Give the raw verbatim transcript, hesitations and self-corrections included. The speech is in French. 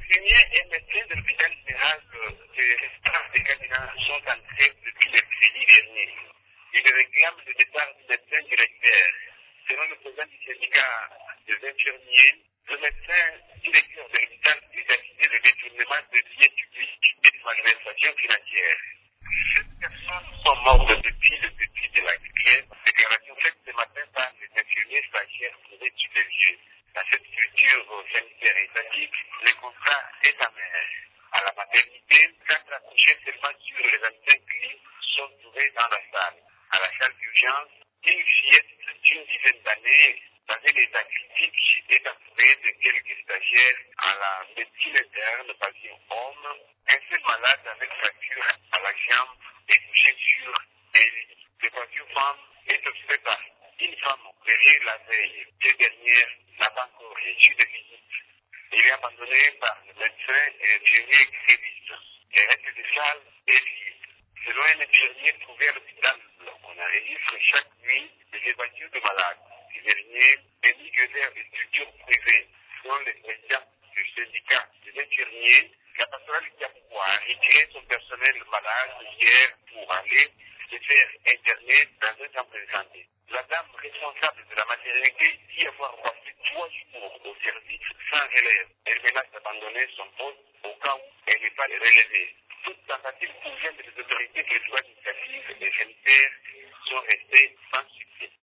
Infirmiers et médecins de l'hôpital général de staff des candidats sont en grève depuis le mercredi dernier. Ils réclament le départ du médecin directeur. Selon le président du syndicat des infirmiers, le médecin directeur de l'hôpital est accusé de détournement de biens publics et de malversation financière. Sept personnes sont mortes depuis le début de la grève. Déclaration faite ce matin par les infirmiers stagiaires trouvés sur les lieux. Dans cette structure sanitaire étatique, le contrat est amer. À la maternité, quatre accouchés seulement sur les vingt-cinq lits sont trouvés dans la salle. À la salle d'urgence, une fillette d'une dizaine d'années, dans un état critique, est entourée de quelques stagiaires à la médecine interne pavillon homme. Un seul malade avec fracture à la jambe est couché sur un lit. Le pavillon femme est occupé par une femme opérée la veille. Cette dernière n'a pas encore reçu de visite. Il est abandonné par le médecin et infirmier gréviste. Le reste des salles est vide. Selon un infirmier trouvé à l'hôpital, on enregistre chaque nuit des évacuations de malades. Ces derniers émigrent vers des structures privées. Selon le président du syndicat des infirmiers, la pastorale Diapoua a retiré son personnel malade hier pour aller se faire interner dans un centre de santé. La dame responsable de la maternité dit avoir passé trois jours au service sans relève. Elle menace d'abandonner son poste au cas où elle n'est pas relevée. Toute tentative pour joindre les autorités de droits administratifs et sanitaires sont restées sans succès.